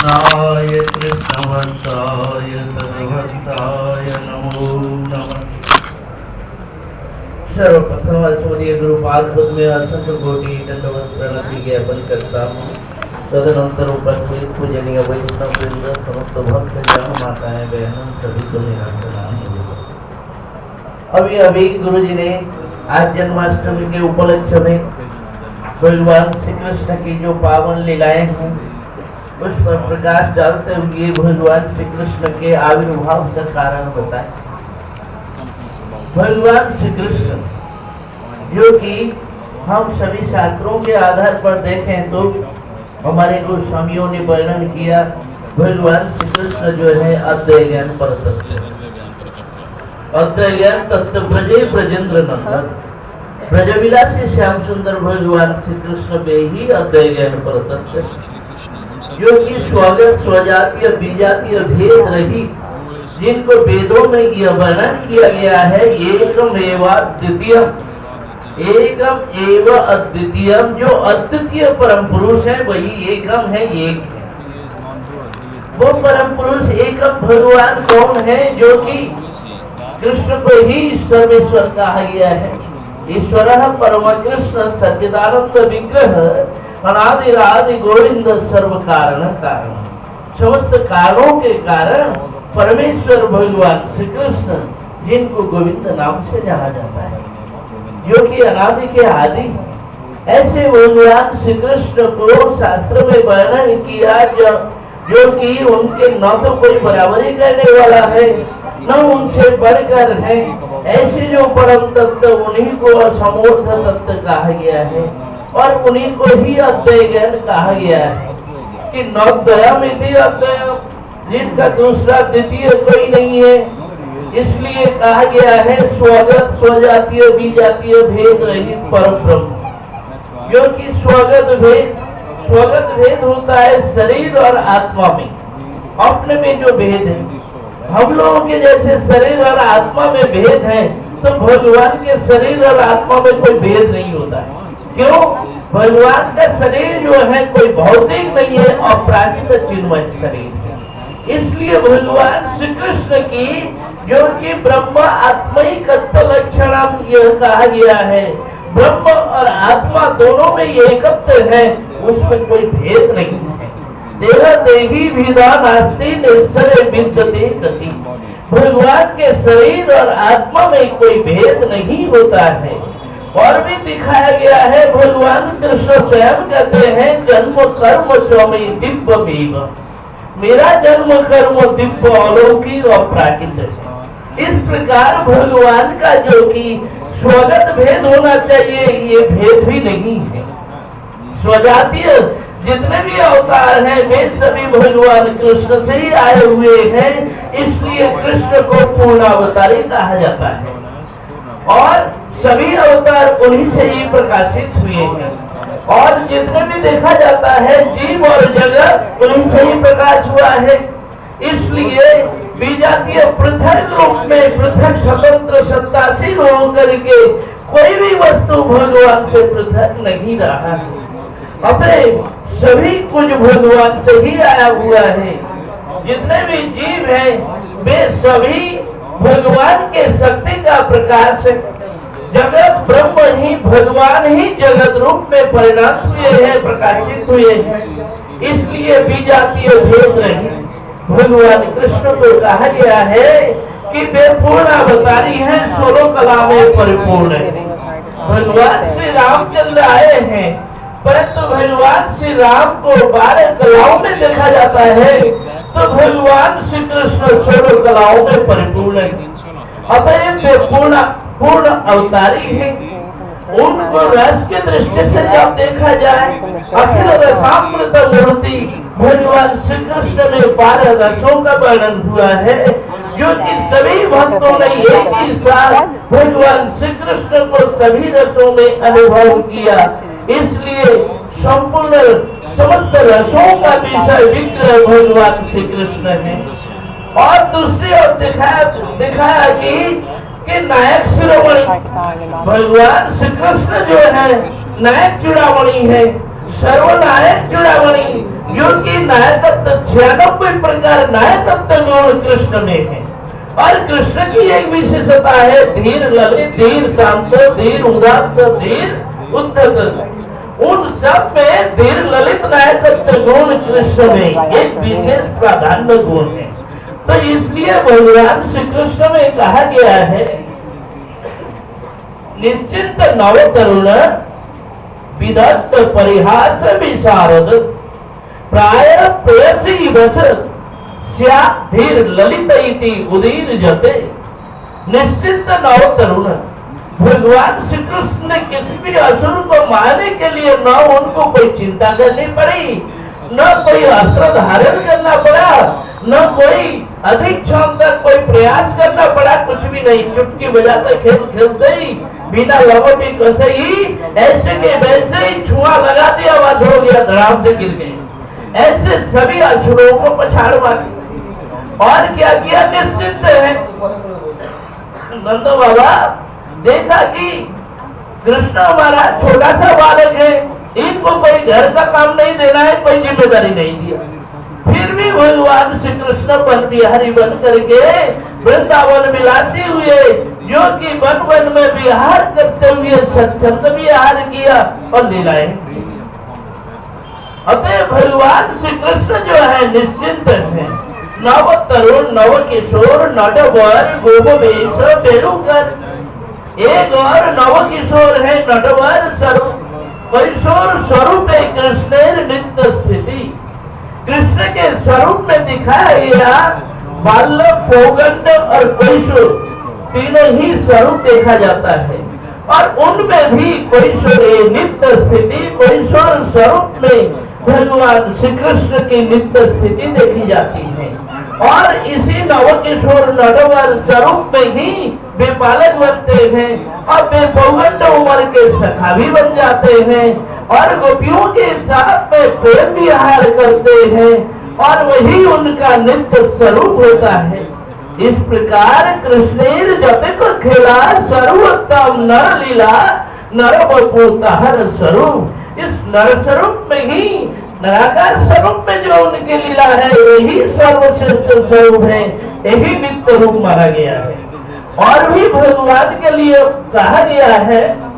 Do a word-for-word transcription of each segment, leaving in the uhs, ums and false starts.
कृष्णाय कृष्णवंशाय सर्वभक्ताय नमो नमः। सर्वप्रथम सूर्य गुरुपाद में असंख्य कोटि दंडवत प्रणति ज्ञापन करता हूँ। तदनंतर उपस्थित पूजनीय वैष्णव वृंद, समस्त भक्त जन, माताएं, बहनों, सभी को मेरा प्रणाम। अभी अभी गुरु जी ने आज जन्माष्टमी के उपलक्ष्य में भगवान श्री कृष्ण की जो पावन लीलाएं हैं उस पर प्रकाश डालते हुए भगवान श्री कृष्ण के आविर्भाव का कारण बताए। भगवान श्री कृष्ण जो कि हम सभी शास्त्रों के आधार पर देखें तो हमारे गोस्वामियों ने वर्णन किया, भगवान श्री कृष्ण जो है अद्वैत ज्ञान पर तत्व, अद्वैत ज्ञान तत्व ब्रजे ब्रजेंद्र नंदन, ब्रजविलासी श्याम सुंदर भगवान श्री कृष्ण में ही अद्वैत ज्ञान पर तत्व, जो कि स्वगत स्वजातीय विजातीय भेद रही, जिनको वेदों में यह वर्णन किया गया है, एकम एव अद्वितीय, एकम एव अद्वितीय, जो अद्वितीय परम पुरुष है वही एकम है, एक है। वो परम पुरुष एकम भगवान कौन है? जो कि कृष्ण को ही सर्वेश्वर कहा गया है। ईश्वर परम कृष्ण सच्चिदानंद विग्रह अनादिरादि गोविंद सर्व कारण कारण, समस्त कारणों के कारण परमेश्वर भगवान श्री कृष्ण, जिनको गोविंद नाम से जाना जाता है, जो कि अनादि के आदि। ऐसे भगवान श्री कृष्ण को शास्त्र में वर्णन किया जो, जो कि उनके न तो कोई बराबरी करने वाला है न उनसे बढ़कर है। ऐसे जो परम तत्व उन्हीं को असमोर्थ तत्व कहा गया है और उन्हीं को ही अद्वैत ज्ञान कहा गया है कि नद्वयम इति अद्वयम, जिनका दूसरा द्वितीय कोई नहीं है। इसलिए कहा गया है स्वगत स्वजातीय विजातीय भेद रहित परम ब्रह्म, जो कि स्वगत भेद स्वगत भेद होता है शरीर और आत्मा में, अपने में जो भेद है। हम लोगों के जैसे शरीर और आत्मा में भेद है तो भगवान के शरीर और आत्मा में कोई भेद नहीं होता है। क्यों? भगवान का शरीर जो है कोई भौतिक नहीं है, अपराजित चिन्मय शरीर है। इसलिए भगवान श्री कृष्ण की जो कि ब्रह्म आत्मिक लक्षणम यह कहा गया है, ब्रह्म और आत्मा दोनों में एकत्व है, उसमें कोई भेद नहीं है। देह देही विधा नास्ति निश्चय विद्यते गति, भगवान के शरीर और आत्मा में कोई भेद नहीं होता है। और भी दिखाया गया है, भगवान कृष्ण स्वयं कहते हैं जन्म कर्म स्वामी दिव्य मेव, मेरा जन्म कर्म दिव्य अलौकिक और प्राकृत है। इस प्रकार भगवान का जो कि स्वगत भेद होना चाहिए, ये भेद भी नहीं है। स्वजातीय जितने भी अवतार हैं वे सभी भगवान कृष्ण से ही आए हुए हैं, इसलिए कृष्ण को पूर्णावतारी कहा जाता है और सभी अवतार उन्हीं से ही प्रकाशित हुए हैं। और जितने भी देखा जाता है जीव और जगत उन्हीं से ही प्रकाश हुआ है। इसलिए विजातीय पृथक रूप में पृथक स्वतंत्र सत्ताशील होकर के कोई भी वस्तु भगवान से पृथक नहीं रहा है। अतः सभी कुछ भगवान से ही आया हुआ है। जितने भी जीव हैं वे सभी भगवान के शक्ति का प्रकाश है। जगत ब्रह्म ही भगवान ही जगत रूप में परिणत हुए हैं, प्रकाशित हुए हैं। इसलिए विजातीय भेद नहीं। भगवान कृष्ण को कहा गया है कि वे पूर्ण अवतारी हैं, सोलह कला में परिपूर्ण है। भगवान श्री रामचंद्र आए हैं, परंतु भगवान श्री राम को बारह कलाओं में देखा जाता है, तो भगवान श्री कृष्ण सोलह कलाओं में परिपूर्ण है। अतएव वे पूर्ण पूर्ण अवतारी है। उनको रस के दृष्टि से जब देखा जाए, अखिल रसामृत मूर्ति भगवान श्री कृष्ण में बारह रसों का वर्णन हुआ है, जो कि सभी भक्तों ने एक ही साथ भगवान श्री कृष्ण को सभी रसों में अनुभव किया। इसलिए संपूर्ण समस्त रसों का विषय विग्रह भगवान श्री कृष्ण है। और दूसरी ओर दिखाया दिखाया कि कि नायक शिरोमणि भगवान श्री कृष्ण जो है नायक चूड़ामणि है, सर्वनायक चूड़ामणि, जो कि नायकत्व छियानबे प्रकार नए तत्व गुण कृष्ण में है। और कृष्ण की एक विशेषता है धीर ललित, धीर शांत, धीर उदात्त, धीर उद्धत। उन सब में धीर ललित नए तत्व गुण कृष्ण में एक विशेष प्राधान्य गुण है। तो इसलिए भगवान श्री कृष्ण में कहा गया है निश्चिंत नव तरुण विदत्त परिहास विशारद प्राय प्रेयसी वस स्या धीर ललित इति उदीर जते। निश्चिंत नव तरुण, भगवान श्री कृष्ण ने किसी भी असुर को मारने के लिए न उनको कोई चिंता करनी पड़ी, न कोई अस्त्र धारण करना पड़ा, न कोई अधिक क्षण तक कोई प्रयास करना पड़ा, कुछ भी नहीं। चुटकी बजाते खेल खेलते ही बिना लवटी कसे ही ऐसे के वैसे ही छुआ लगा दिया, आवाज हो गया, धड़ाम से गिर गए। ऐसे सभी असुरों को पछाड़ मारी। और क्या किया? निश्चिंत है। नंद बाबा देखा कि कृष्ण हमारा छोटा सा बालक है, इनको कोई घर का काम नहीं देना है, कोई जिम्मेदारी नहीं दिया। फिर भी भगवान श्री कृष्ण बन बिहारी बन करके वृंदावन मिलाते हुए जो कि वन वन में विहार करते हुए सत्संग विहार किया और लीलाएं। अतः भगवान श्री कृष्ण जो है निश्चिंत है। नव तरुण नव किशोर नटवर गोपवेश बेलूकर, एक और नव किशोर है नटवर स्वरूप किशोर स्वरूप है कृष्ण नित्य स्थिति। कृष्ण के स्वरूप में दिखाया गया बालक, पौगंड और कैशोर तीनों ही स्वरूप देखा जाता है। और उनमें भी कैशोर नित्य स्थिति, कैशोर स्वरूप में भगवान श्री कृष्ण की नित्य स्थिति देखी जाती है। और इसी नव किशोर नटवर स्वरूप में ही वे बालक बनते हैं और वे पौगंड उम्र के सखा भी बन जाते हैं और गोपियों के साथ में प्रेम विहार करते हैं और वही उनका नित्य स्वरूप होता है। इस प्रकार कृष्णेर जते को खेला सर्वोत्तम नर लीला नर बपुताहर स्वरूप। इस नर स्वरूप में ही निराकार स्वरूप में जो उनकी लीला है यही सर्वश्रेष्ठ स्वरूप है, यही नित्य रूप माना गया है। और भी भगवान के लिए कहा गया है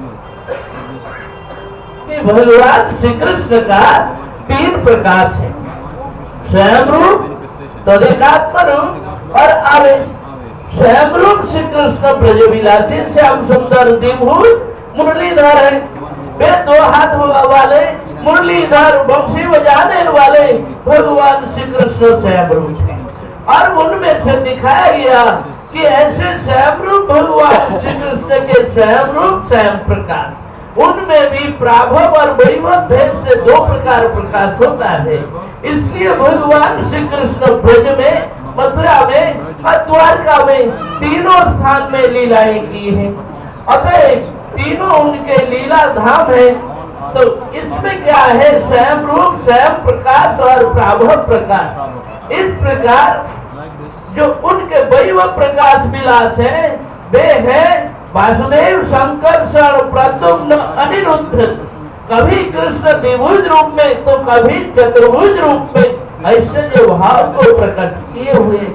कि भगवान श्री कृष्ण का तीन प्रकाश है, स्वयं रूप, तदेकात्म रूप और आवेश। स्वयं रूप श्री कृष्ण ब्रज विलासी श्याम सुंदर दिव्य मुरलीधर है। वे दो हाथ वाले मुरलीधर बंशी बजाने वाले भगवान श्री कृष्ण स्वयं रूप है। और उनमें से दिखाया गया कि ऐसे स्वयं रूप भगवान श्री कृष्ण के स्वयं रूप स्वयं प्रकाश, उनमें भी प्राभव और वैभव भेद से दो प्रकार प्रकाश होता है। इसलिए भगवान श्री कृष्ण ब्रज में, मथुरा में और द्वारका में तीनों स्थान में लीलाएं की हैं। अतः तीनों उनके लीला धाम है। तो इसमें क्या है? स्वयं रूप, स्वयं प्रकाश और प्राभव प्रकाश। इस प्रकार जो उनके वैभव प्रकाश विलास है वे है वासुदेव, शंकर, शरण, प्रद्युम्न, अनिरुद्ध। कभी कृष्ण द्विभुज रूप में तो कभी चतुर्भुज रूप में ऐश्वर्य भाव को प्रकट किए हुए।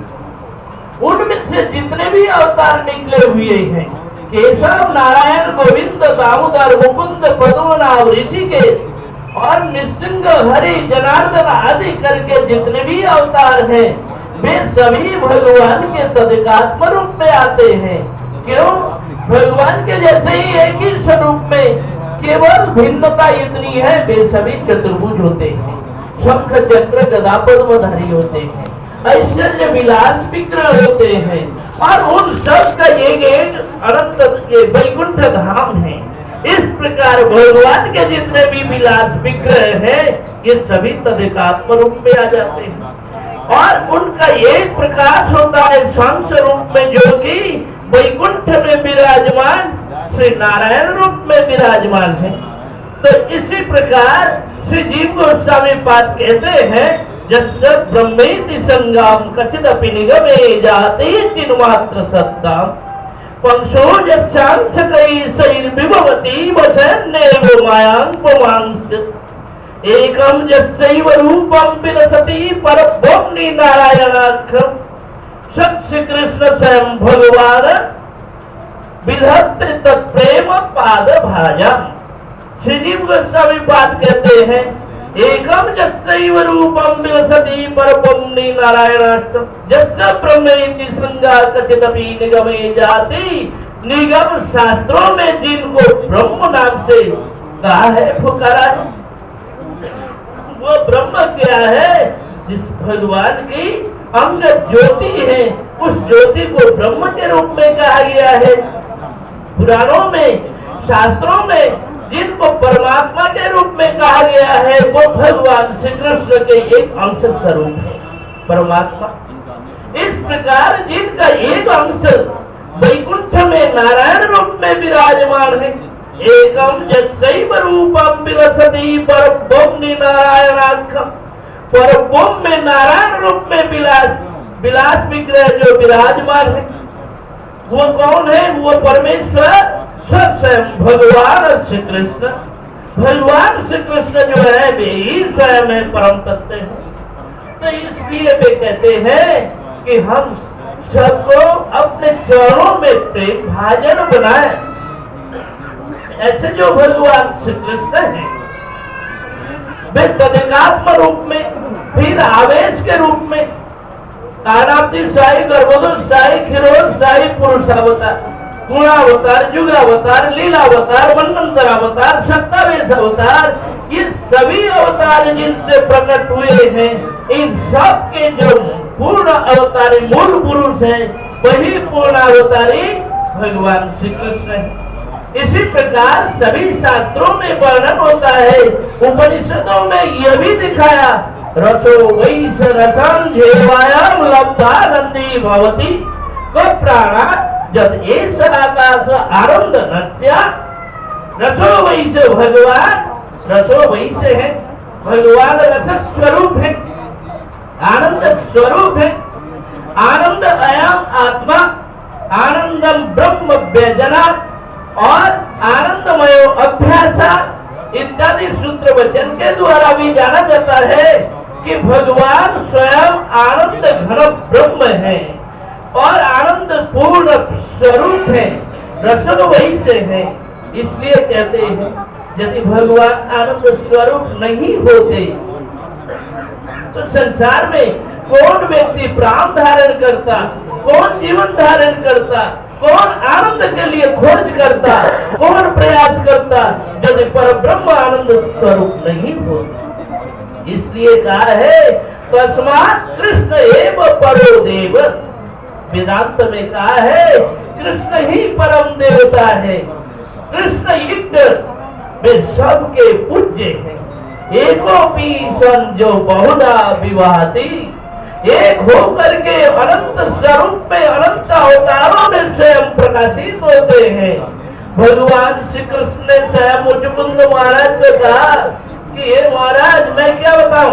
उनमें से जितने भी अवतार निकले हुए हैं, केशव, नारायण, गोविंद, दामोदर, मुकुंद, पद्मनाभ, ऋषिकेश और निसिंह, हरि, जनार्दन आदि करके जितने भी अवतार हैं वे सभी भगवान के तदेकात्म रूप में आते हैं। क्यों? भगवान के जैसे ही एक ही स्वरूप में, केवल भिन्नता इतनी है वे सभी चतुर्भुज होते हैं, शंख चक्र गदा पद्मधारी होते हैं, ऐश्वर्य विलास विग्रह होते हैं और उन सब का एक एक अनंत के वैकुंठ धाम है। इस प्रकार भगवान के जितने भी विलास विग्रह है ये सभी तदेकात्म रूप में आ जाते हैं। और उनका एक प्रकाश होता है शंख रूप में जो कि वैकुंठ में विराजमान श्री नारायण रूप में विराजमान है। तो इसी प्रकार श्री जीव गोस्वामी पाद कहते हैं जस्य ब्रह्मेति संगाम कचिदपि निगमे जाते चिन्मात्र सत्ता पंशो यक्षांश कई शैर विभवती वसन्नेव मायांग पुमांश। एकम यस्यैव रूपम विलसति परब्रह्मणि नारायणाख्यम सत्य कृष्ण स्वयं भगवान विधत्ते तत्प्रेम पाद भाजा। श्री जीव गोस्वामी बात कहते हैं, एकम यस्यैव रूपम विलसति परब्रह्मणि नारायणाख्यम यस्य ब्रह्मेति संज्ञा कथितपि निगमे जाति। निगम शास्त्रों में जिनको ब्रह्म नाम से कहा है, पुकारा है, वो ब्रह्म क्या है? जिस भगवान की अंग ज्योति है, उस ज्योति को ब्रह्म के रूप में कहा गया है। पुराणों में, शास्त्रों में जिनको परमात्मा के रूप में कहा गया है, वो भगवान श्री कृष्ण के एक अंश स्वरूप है परमात्मा। इस प्रकार जिनका एक अंश वैकुंठ में नारायण रूप में विराजमान है, एकम यस्यैव रूपम विलसति परब्रह्मणि नारायणाख्यम, परब्रह्म में नारायण रूप में विलास विलास विग्रह जो विराजमान है, वो कौन है? वो परमेश्वर स्वयं भगवान श्री कृष्ण। भगवान श्री कृष्ण जो है वे ही स्वयं है, परम तत्व है। तो इसलिए वे कहते हैं कि हम सबको अपने चरणों में प्रेम भाजन बनाए। ऐसे जो भगवान श्री कृष्ण है, वे तदेकात्म रूप में, फिर आवेश के रूप में, कानाप्ति साई गर्भोदर साई खिरोज साई पुरुषावतार, गुणावतार, जुगावतार, लीलावतार, मनंतर अवतार, सत्तावेश अवतार, ये सभी अवतार जिनसे प्रकट हुए हैं, इन सब के जो पूर्ण अवतारी मूल पुरुष हैं, वही पूर्ण अवतारी भगवान श्री कृष्ण है। इसी प्रकार सभी शास्त्रों में वर्णन होता है, उपनिषदों में यह भी दिखाया, रसो वैस रसम झेवायाम लब्धा नंदी भवती को प्राणा जब एस आकाश आनंद नत्या। रसो वैस भगवान, रसो वैस है भगवान, रस स्वरूप है, आनंद स्वरूप है। आनंद अयम आत्मा, आनंदम ब्रह्म व्यजना और आनंदमय अभ्यासा इत्यादि सूत्र वचन के द्वारा भी जाना जाता है कि भगवान स्वयं आनंद घन ब्रह्म है और आनंद पूर्ण स्वरूप है, रसन वही से है। इसलिए कहते हैं यदि भगवान आनंद स्वरूप नहीं होते तो संसार में कौन व्यक्ति प्राण धारण करता, कौन जीवन धारण करता, कौन आनंद के लिए खोज करता, कौन प्रयास करता, यदि पर ब्रह्म आनंद स्वरूप नहीं होता। इसलिए कहा है तस्मात् कृष्ण एव परो देव। वेदांत में कहा है कृष्ण ही परम देवता है, कृष्ण युक्त वे सबके पूज्य हैं। एकोपी सन जो बहुधा विवाहती, एक होकर के अनंत स्वरूप में अनंत अवतारों में स्वयं प्रकाशित होते हैं। भगवान श्री कृष्ण ने स्वयं मुचमुंद महाराज को कहा कि हे महाराज मैं क्या बताऊं,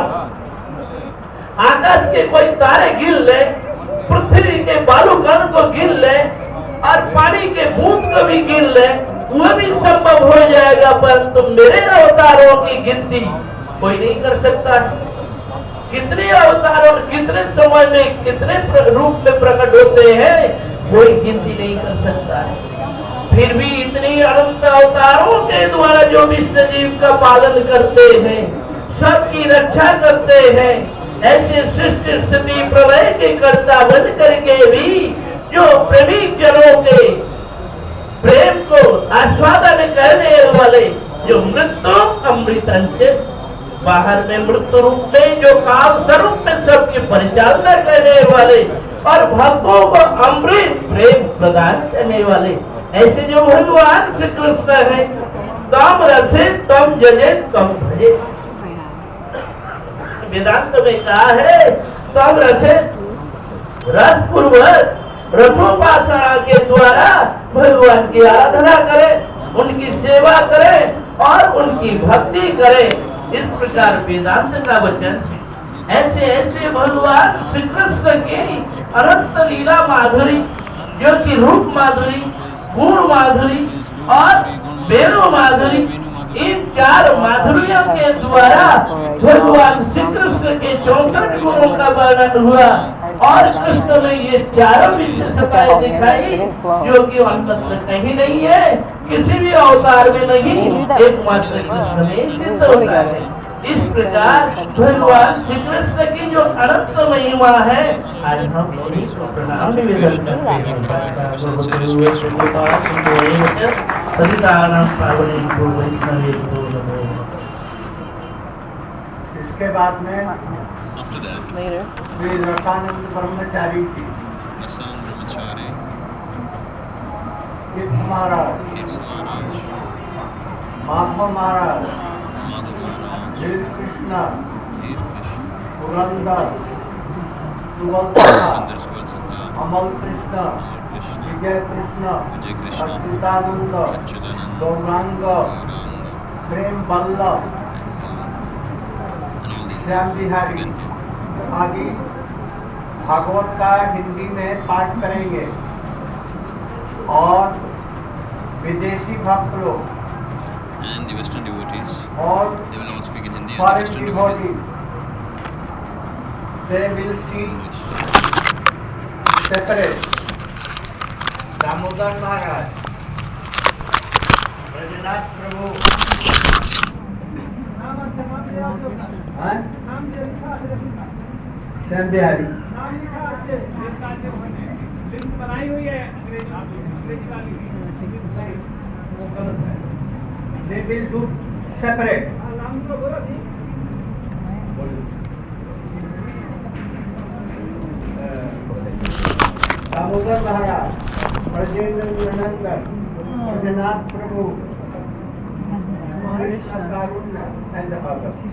आकाश के कोई तारे गिन ले, पृथ्वी के बालू कण को गिन ले और पानी के बूंद को भी गिन ले, वह भी संभव हो जाएगा, परंतु मेरे अवतारों की गिनती कोई नहीं कर सकता। कितने अवतार और कितने समय में कितने रूप में प्रकट होते हैं कोई गिनती नहीं कर सकता है। फिर भी इतनी अनंत अवतारों के द्वारा जो विश्व जीव का पालन करते हैं, सबकी रक्षा करते हैं, ऐसे सृष्टि स्थिति प्रलय के कर्ता बन करके भी जो प्रेमी जनों के प्रेम को आस्वादन करने वाले, जो मृत्यु अमृत बाहर में मृत्यु रूप में जो काल स्वरूप में सबकी परिचालना करने वाले और भक्तों को अमृत प्रेम प्रदान करने वाले, ऐसे जो भगवान श्री कृष्ण है, तम रसे तम जजे तम भजे। वेदांत में कहा है तम रसे रस पूर्वक रसोपासना के द्वारा भगवान की आराधना करें, उनकी सेवा करें और उनकी भक्ति करें। इस प्रकार वेदांत का वचन है। ऐसे ऐसे भगवान श्री कृष्ण की अनंत लीला माधुरी, जो कि रूप माधुरी, गुण माधुरी और वेणु माधुरी, इन चार माधुर्यों के द्वारा भगवान श्री कृष्ण के चौसठ गुणों का वर्णन हुआ और कृष्ण में ये चारों विशेषताएं दिखाई जो कि अन्यत्र कहीं नहीं है, किसी भी अवतार में नहीं, एकमात्र कृष्ण में सिद्ध होता है। इस प्रकार भगवान श्री कृष्ण की जो अनंत महिमा है, आज हम उन्हीं को प्रणाम निवेदन करते हैं। इसके बाद में श्री रसानंद ब्रह्मचारी जी, महाराज, माधव महाराज, धीर कृष्ण, पुरंदर, सुबलता, अमल कृष्ण, विजय कृष्ण, अच्युतानंद, गौरांग, प्रेम बल्लभ, श्याम बिहारी आदि भागवत का हिंदी में पाठ करेंगे और विदेशी भक्त लोग and the Western devotees, और they will all speak in Hindi and foreign Western devotees, devotees. they will see separate. Damodar महाराज, ब्रजनाथ प्रभु, श्याम बिहारी, बनाई हुई है they will do separate. Damodar Maharaj, Brajendra Nandan, Brajnath Prabhu, Krishna Karunya and the others.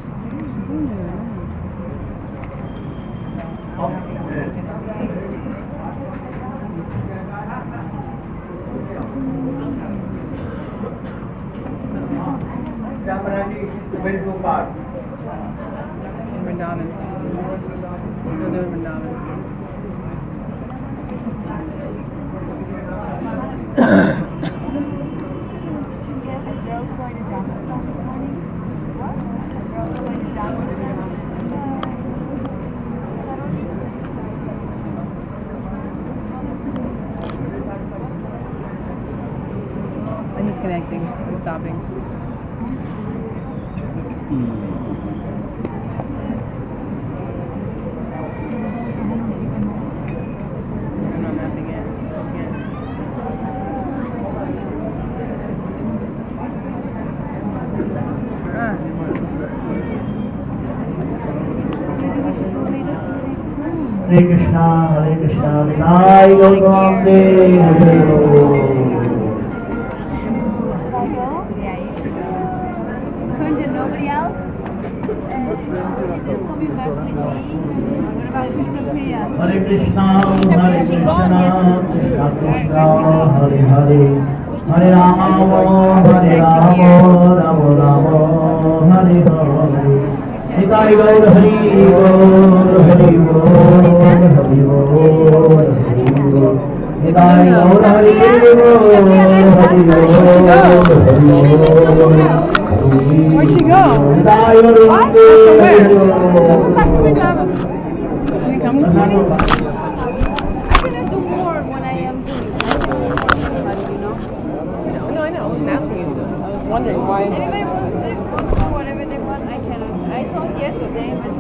Jamrani will do part. Vrindavan. Brother Vrindavan. I'm disconnecting. I'm stopping. I'm not mapping it. Ah. Hare Krishna, Hare Krishna, Vinay Gautam Dev. Nobody else? Coming back with me. What about Krishna Priya? Hare Krishna, Hare Krishna, Krishna Krishna, Hare Hare, Hare Rama, Hare Rama, Rama Rama, Hare Hare. Nitai Gaur Hari Gaur, Hari Gaur, Hari Gaur, Hari Gaur. Nitai Gaur Hari Gaur, Hari Gaur, Hari Gaur. Where'd she go? What? Where? Is he coming to me? I'm gonna do more when I am doing it. How do you know? No, no, I know. I was asking you to. I was wondering why. Anybody wants to do whatever they want, I cannot. I told yesterday, but.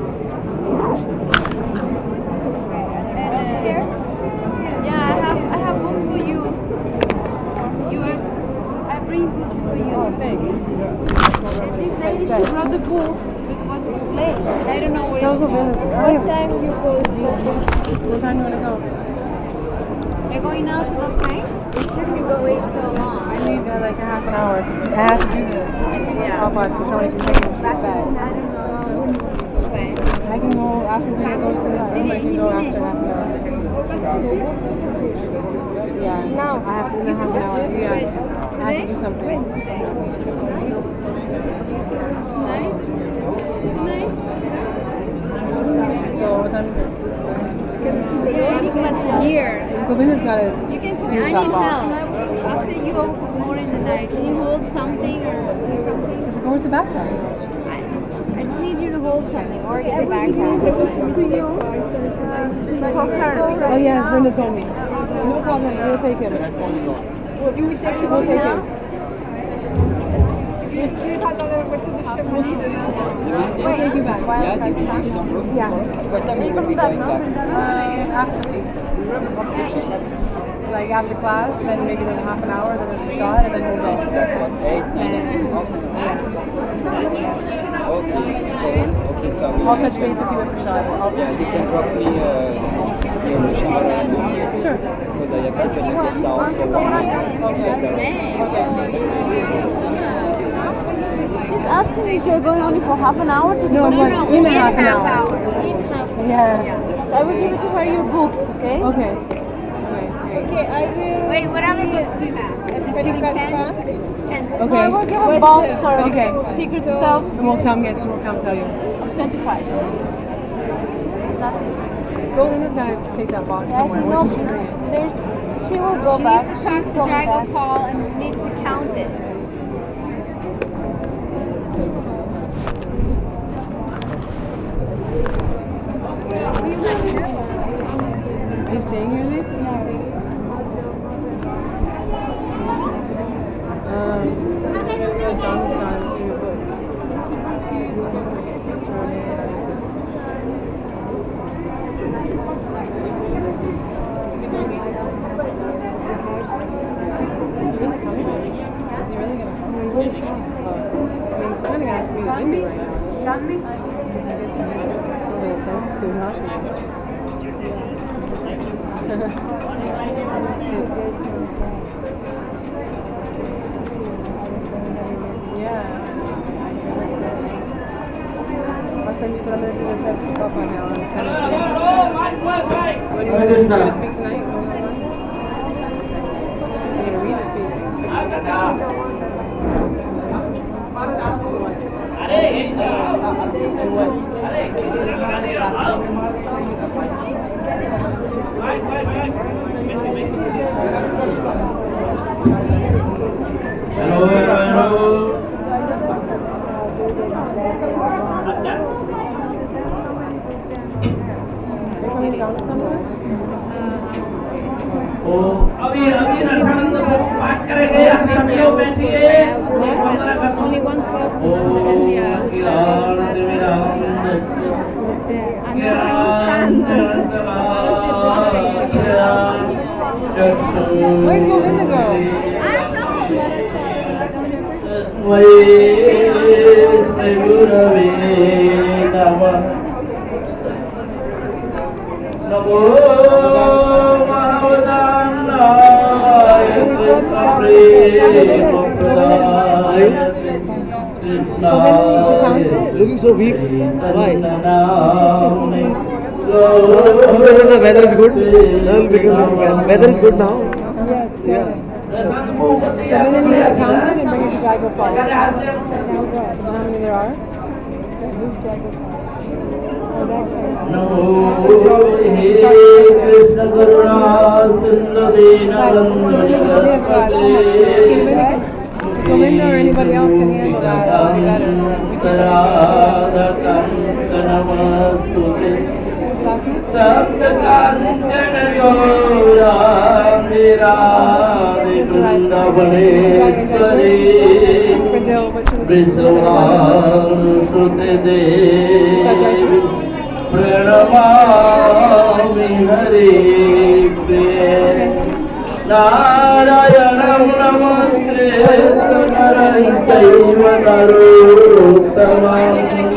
And, uh, yeah, I have I have books for you. You are, I bring books for you. Oh, thanks. And this lady, she brought the book. It was late. And I don't know where So, it's so, from. what time you go? What time do you want to go? You're going now to what time? It shouldn't go wait so long. I need uh, like a half an hour. To, I have to do this. Yeah. Popeyes, so somebody can take it Back back. I don't know. Okay. I can go after we go to this room. I can go after half an hour. Yeah. No. I have to in a half an hour. Yeah. I have to do something. Tonight? Tonight? So what time is it? You're pretty much here. Govinda's got to You can do I need stuff help. off. After you go more in the night, can you hold something or do something? Where's the backpack? I, I just need you to hold something or get your backpack. Oh yes, Brenda told me. No problem, we'll take him. Well, you would take him, we'll take him. We'll take you back. Yeah. What time will we be going back? Uh, after feast. Like after class, then maybe there's half an hour, then there's a shot, and then we'll go. Eight, nine, okay. Okay, so I'll touch base with you at the shot. I'll yeah, you can drop me uh, your shower and Sure. because I have to finish this house for one She's asking if you're going only for half an hour to No, I'm going in a half an hour. Yeah. So I will give it to her your books, okay? Okay. Okay, I will. Wait, what other books do you have? Just Ready, give fast, ten. fast? Ten. Okay. No, I will give her What's box the- or okay. Secret of Self. And we'll come get, we'll come tell you. twenty-five. Go in is gonna take that box Yeah, somewhere. no, Where did she bring it? there's. She will go She back. needs to talk She's to going Drago back. Paul and needs to count it. Are you staying here, Lee? Um, yeah, John's gone to book. Is he really coming? Is he really gonna come? Oh. I mean, he's kind of got to be with Mindy right now. Got me? Yeah, too hot. Yeah. I'll send you, but I'm going to do the text stuff right now and send it to you. When you Hare going to Krishna. speak tonight? You're going to read or speak? And what? Hello, hello. You're coming down somewhere? ओ अभी अभी रसानंद बात करेंगे आप सब लोग बैठिए Only one person O in India. ज्ञान विराम ज्ञान Where's Govinda go? वै गुरवे नमः नमो महावदान्नाय कृष्णप्रेमप्रदाय कृष्णाय looking so weak. Why? तन्ननाम्ने The weather is good. Now because weather is good now. Yeah, it's yeah. So then you need to count it and bring it to Jago Falls. How many there are? Who's Jago नमो हे कृष्ण करुणा सिंधु दीनबंधु जगत्पते Govinda or anybody else can handle that. That'll be better. नमस्तुते Lucky? सप्त कांचन गौरांगिरादि Vrindavaneshwari Brazil, but she was विश्वासुते देवी प्रणमामि हरे प्रिये नारायणं नमस्कृत्य नरं चैव नरोत्तमं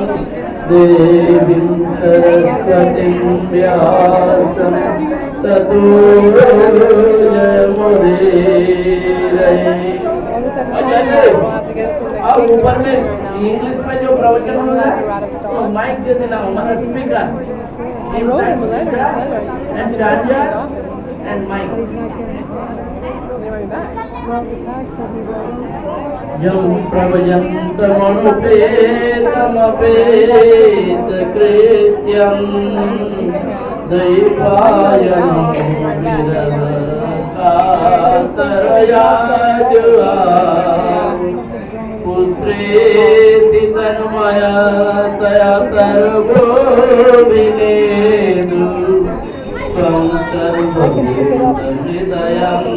देवीं सरस्वतीं व्यासं ततो जयमुदीरये we'll have to get it so they आप can take ऊपर it में right now. इंग्लिश में जो प्रवचन होगा तो माइक दे देना मतलब speaker I wrote him a letter and said, are you and in charger the office? and mic. They were back. यं प्रवयन्तमनुपेतमपेत कृत्यं दैवायं विरहकातरया जुहा पुत्रे तन्मया तया सर्वो विनेदु त्वं सर्वभूतहृदयं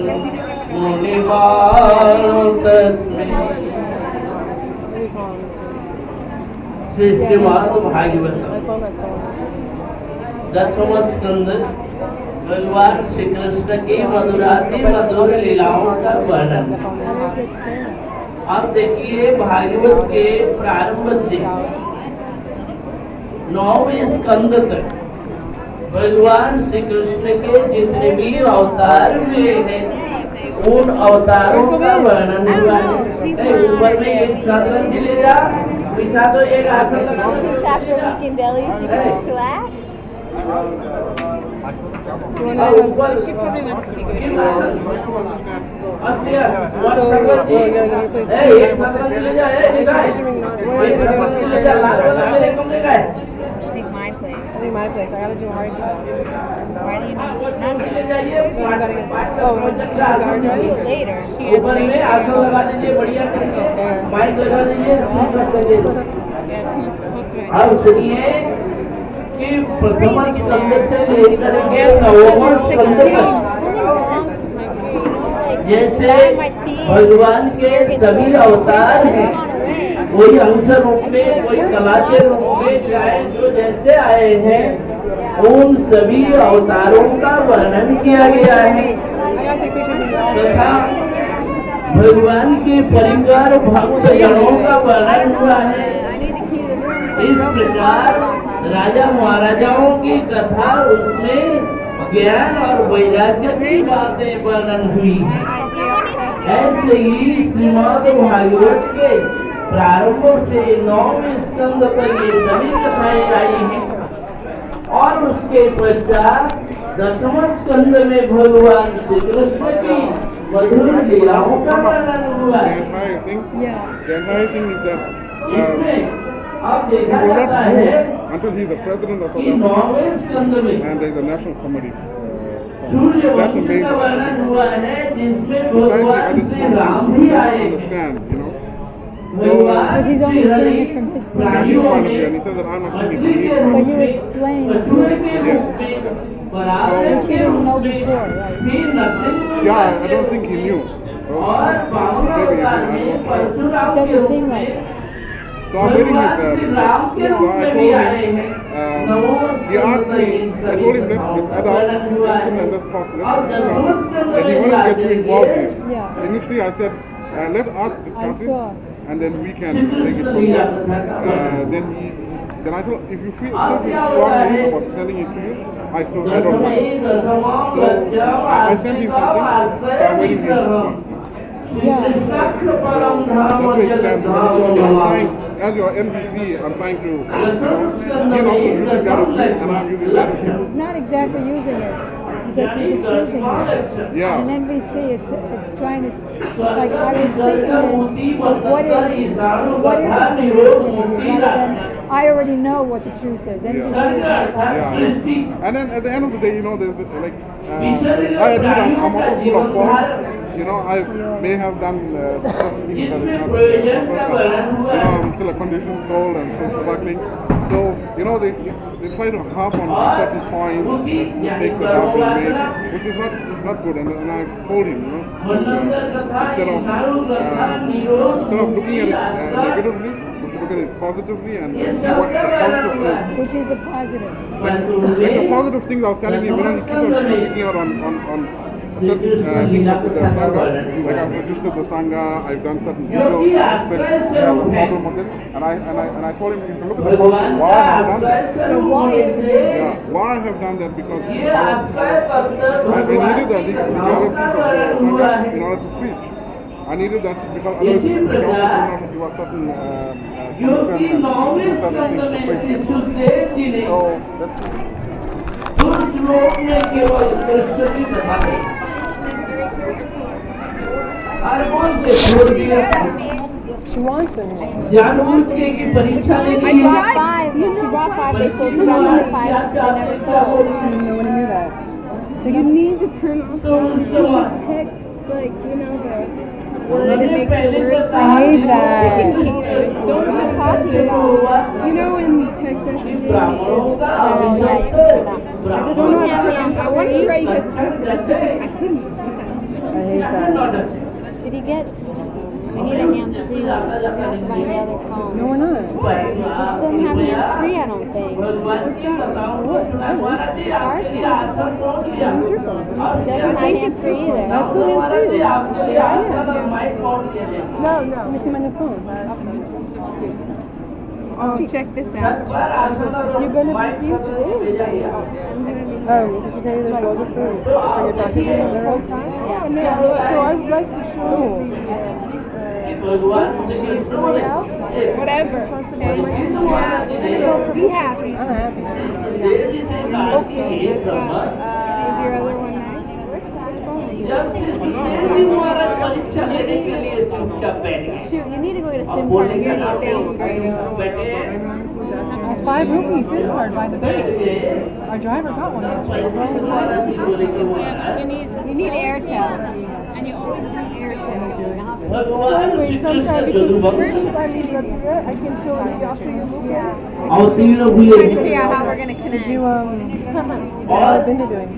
मुनिमानो तस्मै। श्री श्रीमद् भागवत दसवां स्कंद भगवान श्री कृष्ण की मधुराति मधुर लीलाओं का वर्णन। अब देखिए भागवत के प्रारंभ से नौवें स्कंद तक भगवान श्री कृष्ण के जितने भी अवतार हुए हैं उन अवतारों का वर्णन हुआ है। ऊपर में एक साधन ले जा, पीछा तो एक आसन लगा। After weekend belly, she goes to act. ऊपर She probably wants to go. अच्छा So, oh, yeah, yeah, please. एक साधन ले जा, एक ले जा, लाल वाला मेरे कमरे का है। I think my place. I think my place. I gotta do hard job. Why do you need none of ले it? जाइए, Oh, I gotta get this. Oh, we'll just do hard Do job. it later. ऊपर में आसन लगा दीजिए बढ़िया करके, mic लगा दीजिए, स्पीकर दे दीजिए। अब सुनिए कि प्रथम स्कंद से लेकर के नवम स्कंद तक जैसे भगवान के सभी अवतार हैं, कोई अंश रूप में, कोई कला के रूप में, चाहे जो जैसे आए हैं उन सभी अवतारों का वर्णन किया गया है। I gotta take pictures of you all. तथा भगवान के परिवार भक्त जनों का वर्णन हुआ है। इस प्रकार राजा महाराजाओं की कथा, उसमें ज्ञान और वैराग्य की बातें वर्णन हुई। ऐसे ही श्रीमद् भागवत के प्रारंभ से नौवें स्कंद तक ये सभी कथाएं आई हैं और उसके पश्चात दसवें स्कंद में भगवान श्री कृष्ण की मधुर लीलाओं का वर्णन हुआ है। The entire thing, Yeah. the entire thing is that इसमें um, अब he देखा will जाता not है move until he is the president of कि South Africa नौवें स्कंद में and there is a national committee. Uh, Surya that's वंश amazing. का वर्णन हुआ है जिसमें Society भगवान at its Shri core Ram is भी to आए हैं। understand, you know. भगवान But he's only Shri Hari saying it from his point of प्राणियों point of में view, and he says that I'm a मछली human के being. रूप But you में, explained कछुए के Yes. रूप में, बराबर Which he के didn't रूप know में, before, right? फिर नरसिंह Yeah, I के don't रूप think he में, knew. और बामन Maybe he अवतार did, I में don't know. परशुराम के Doesn't रूप seem में like it. So I'm waiting भगवान with श्री that. राम के So रूप I में told भी him, आए हैं। um, नवों he asked Skanda me, in I सभी told him let, कथाओं let's का add out वर्णन हुआ and है। let's talk, let's और discuss. दसवें स्कंद And he में wanted to get जाकर me involved के in it. Yeah. Initially I said, uh, let us I discuss it saw. and then we can take it from there. Uh, then he, then I told, if you feel so strongly about selling it to you, I told, I don't mind. So I, I sent him something, so I'm waiting for his response. Yeah. That's where it stands. I'm trying, as your N B C, I'm trying to, you know, he's also using that of me and I'm using that of him. It's not exactly using it. Because he's accusing you. Yeah. And N B C, it's, it's trying to, like, I was thinking is, what is, what is the truth interview, rather than, I already know what the truth is. N B C is like, Yeah. And then at the end of the day, you know, there's like, uh, I admit I'm, I'm also full of faults. You know, I may have done uh, certain things that is not perfect. You know, I'm still a conditioned soul and still struggling. So, you know, they, they try to harp on certain points, mistakes that have been made, which is not not good. And, and I've told him, you know, uh, instead of uh, instead of looking at it uh, negatively, we should look at it positively and see what the positive is. which is the positive. Like, like the positive things I was telling you, you know, he keeps on speaking out on, on, on certain uh, things up with the Sangha. Like I've registered the Sangha, I've done certain videos, but he has a problem with it. And I, and I, and I told him, if you look at the positive, why I have done that. So why is it? Yeah, why I have done that because I, I needed the, the realities of the Sangha in order to preach. I needed that because otherwise the council will not give us certain um, uh, क्योंकि नौवीं स्कंद में श्री सुखदेव जी ने So that's दूर श्लोक में केवल कृष्ण की कथा कही और कौन से छोड़ दिया She wants them. जानबूझ के की परीक्षा I लेनी brought है five. She brought five. They told she brought another five. They never told. She didn't know when to do that. So you need to turn off तो उसके बाद text, like, you know, the word and makes the word I hate that. Don't know what I'm talking about. You know in text messages, oh, yeah, I just don't know how to pronounce it. I wanted to write this, I couldn't. I hate that. Did he get? I need a hand free one. That's my other phone. No, we're not. It doesn't have hands free, I don't think. What's that? What? Ours Use your phone. It doesn't have hands free either. That's the hands free. Yeah. No, no. Let me see my new phone. Oh, check this out. You're gonna be here today? Oh, did she tell you there's loads of food? When you're talking to her the whole time? Yeah, no, so I'd like to show you the, whatever. Okay? So be happy. I'm happy. Okay. Is your other one nice? Shoot, you need to go get a SIM card and get it down. A five rupee SIM card by the bed. Our driver got one yesterday. You need, you need Airtel. And you always need Airtel. Wait, sometime because first I need to I can show you after you look at it. I'll see you know who Trying to figure out how we're going to connect. Did you, um, how's Binda doing?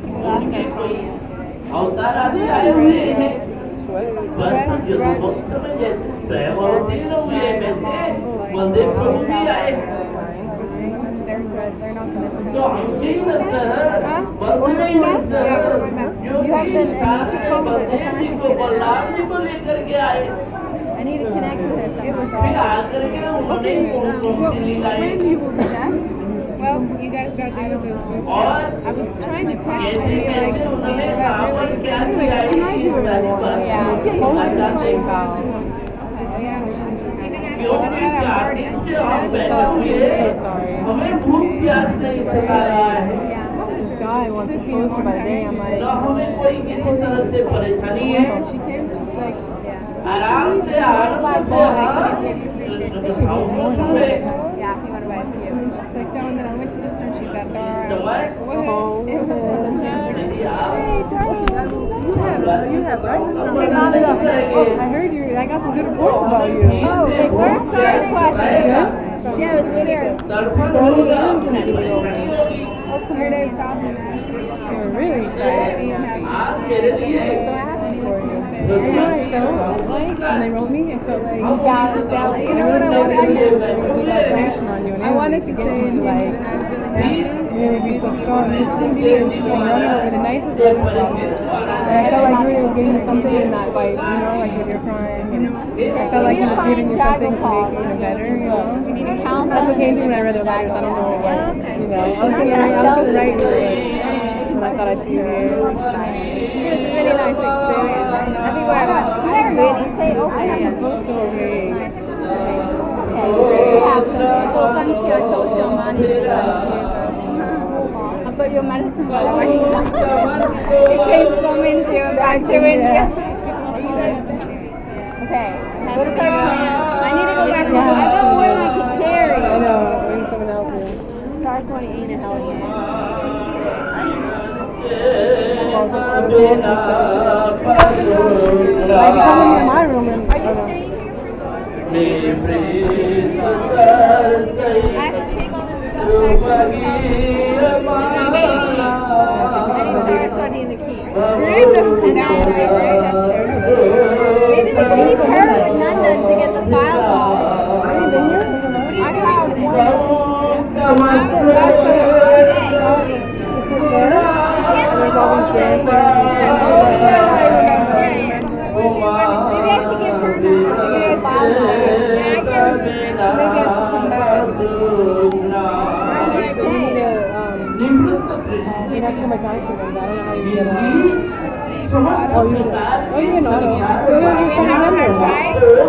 They're, they're not going to तो हमसे ही लगता है बंदे नहीं लगता है जो बंदे को बल्लार जी को लेकर के आए I need to connect with her somehow. फिर आकर के उन्होंने ही When you will be back? Well, you guys got to do those books. I was trying to text you like, उन्होंने yeah, कहा really, क्या anyway, किया can I do it? Yeah. Get I got home. it. Yeah. क्योंकि party. चाहते हम बैठे हुए हमें भूख प्यास नहीं सता रहा है This guy wants to post her by the day. I'm like, न हमें कोई किसी तरह से परेशानी है She came, she's like, आराम से आराम से yeah, you want to buy a few. And she's like, no, and then I went to the store and she's at the oh. Hey, Charlie, You have, you have rights. Oh, I heard you. I got some good reports about you. Oh, wait, where's Sarah's question? Yeah, it was weird. her day talking You're really excited. so happy for you. You know what I felt like when they wrote me? I felt like You got it, Della. You know what I wanted wanted to to do? do? Good vibration on you, and I wanted to get say you to to like really be so strong and stingy and so running over the nicest letters about you. And I felt like you were giving me something in that vibe, you know, like if you're crying, and I felt like you were giving me something to make it even better, you know. We need to count That's what came to me when I read their letters. I don't know what, you know. I was gonna write, I was gonna write yours, but I thought I'd see you here. It was a really nice experience. Everywhere I went. I really say okay. So great. So thanks to your social money. I put your medicine whatever you want. It came from India back to India. Okay. What is our plan? I need to go back home. I got more than I can carry. I know. I need someone else here. Star twenty-eight in hell yeah. I can come into my room and I don't know. I have to take all this stuff back to the hotel. Wait, I need Saraswati in the key. There is a down right, right? Maybe we can keep her with Nandan to get the files off. Have you been here? I have one. That's what I was saying. There's all these grants Yeah, yeah. Maybe I should give her Nandan to get the files off. Yeah, I can. Maybe I should come back. You need to, um, you have to come by taxi then. I don't know how you get a... Oh, you, oh, you get an auto. So you have your phone number.